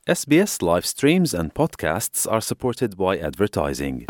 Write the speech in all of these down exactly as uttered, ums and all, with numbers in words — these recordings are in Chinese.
S B S live streams and podcasts are supported by advertising.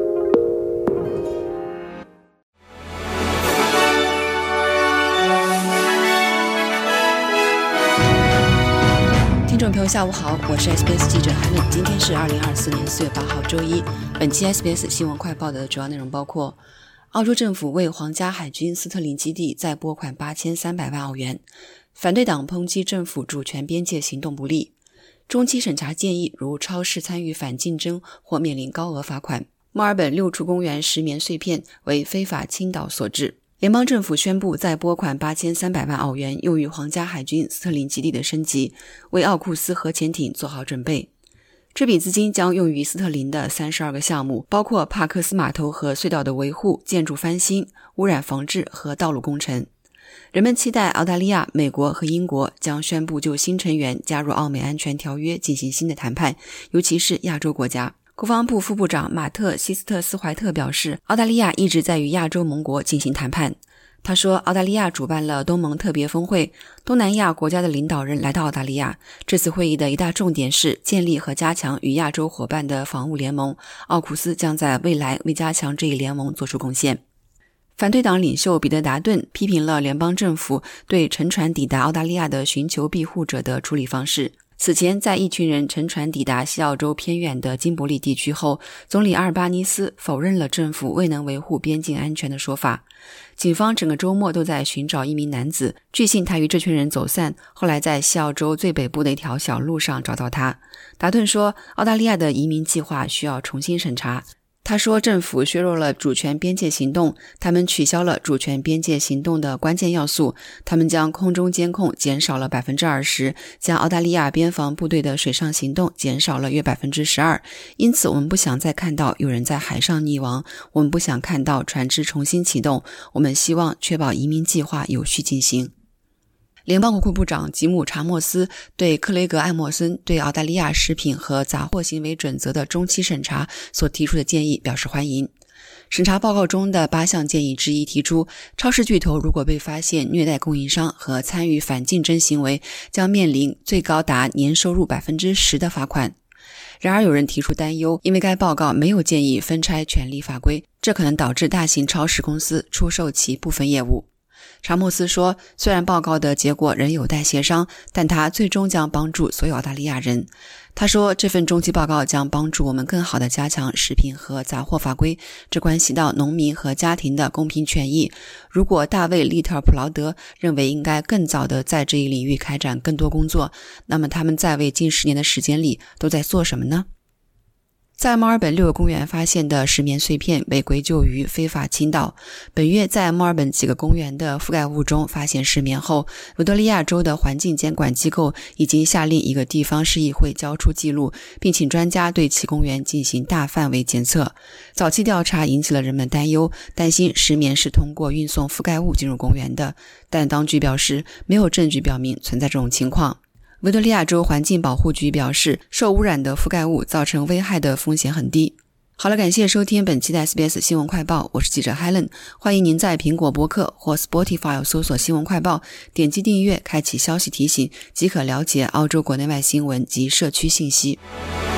听众朋友下午好，我是 S B S 记者韩冷，今天是二零二四年四月八号周一。本期 S B S 新闻快报的主要内容包括：澳洲政府为皇家海军斯特林基地再拨款八千三百万澳元；反对党抨击政府主权边界行动不力；中期审查建议如超市参与反竞争或面临高额罚款；墨尔本六处公园石棉碎片为非法倾倒所致；联邦政府宣布再拨款八千三百万澳元用于皇家海军斯特林基地的升级，为奥库斯核潜艇做好准备。这笔资金将用于斯特林的三十二个项目，包括帕克斯码头和隧道的维护、建筑翻新、污染防治和道路工程。人们期待澳大利亚、美国和英国将宣布就新成员加入澳美安全条约进行新的谈判，尤其是亚洲国家。国防部副部长马特·希斯特斯怀特表示，澳大利亚一直在与亚洲盟国进行谈判。他说，澳大利亚主办了东盟特别峰会，东南亚国家的领导人来到澳大利亚。这次会议的一大重点是建立和加强与亚洲伙伴的防务联盟，奥库斯将在未来为加强这一联盟做出贡献。反对党领袖彼得达顿批评了联邦政府对乘船抵达澳大利亚的寻求庇护者的处理方式。此前，在一群人乘船抵达西澳洲偏远的金伯利地区后，总理阿尔巴尼斯否认了政府未能维护边境安全的说法。警方整个周末都在寻找一名男子，据信他与这群人走散，后来在西澳洲最北部的一条小路上找到他。达顿说，澳大利亚的移民计划需要重新审查。他说，政府削弱了主权边界行动，他们取消了主权边界行动的关键要素，他们将空中监控减少了 百分之二十， 将澳大利亚边防部队的水上行动减少了约 百分之十二， 因此我们不想再看到有人在海上溺亡，我们不想看到船只重新启动，我们希望确保移民计划有序进行。联邦国库部长吉姆·查莫斯对克雷格·艾默森对澳大利亚食品和杂货行为准则的中期审查所提出的建议表示欢迎。审查报告中的八项建议之一提出，超市巨头如果被发现虐待供应商和参与反竞争行为，将面临最高达年收入 百分之十 的罚款。然而有人提出担忧，因为该报告没有建议分拆权利法规，这可能导致大型超市公司出售其部分业务。查莫斯说，虽然报告的结果仍有待协商，但它最终将帮助所有澳大利亚人。他说，这份中期报告将帮助我们更好地加强食品和杂货法规，这关系到农民和家庭的公平权益。如果大卫·利特尔普劳德认为应该更早地在这一领域开展更多工作，那么他们在为近十年的时间里都在做什么呢？在墨尔本六个公园发现的石棉碎片被归咎于非法倾倒。本月在墨尔本几个公园的覆盖物中发现石棉后，维多利亚州的环境监管机构已经下令一个地方市议会交出记录，并请专家对其公园进行大范围检测。早期调查引起了人们担忧，担心石棉是通过运送覆盖物进入公园的，但当局表示没有证据表明存在这种情况。维多利亚州环境保护局表示，受污染的覆盖物造成危害的风险很低。好了，感谢收听本期的 S B S 新闻快报，我是记者 Helen。 欢迎您在苹果播客或 Spotify 搜索新闻快报，点击订阅，开启消息提醒，即可了解澳洲国内外新闻及社区信息。